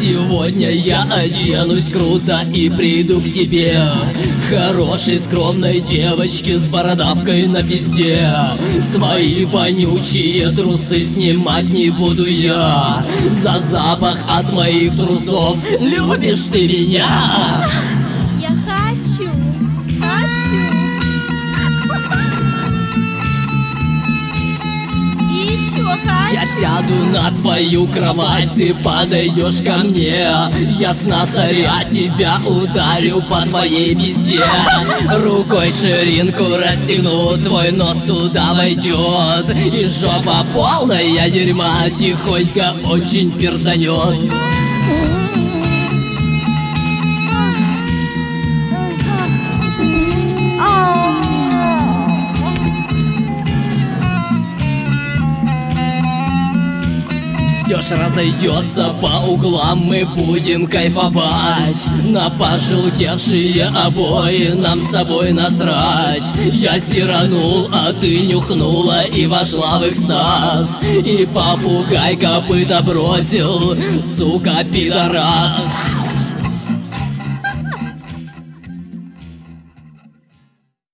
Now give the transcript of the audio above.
сегодня я оденусь круто и приду к тебе, хорошей скромной девочке с бородавкой на пизде. Свои вонючие трусы снимать не буду я, за запах от моих трусов любишь ты меня. Я хочу. И еще хочу. Я сяду на твою кровать, ты подойдешь ко мне, я с носаря тебя ударю по твоей пизде. Рукой ширинку расстегну, твой нос туда войдет, и жопа полная дерьма тихонько очень перданет. Дёж разойдется по углам, мы будем кайфовать. На пожелтевшие обои нам с тобой насрать. Я сиранул, а ты нюхнула и вошла в экстаз. И попугай копыта бросил, сука, пидорас.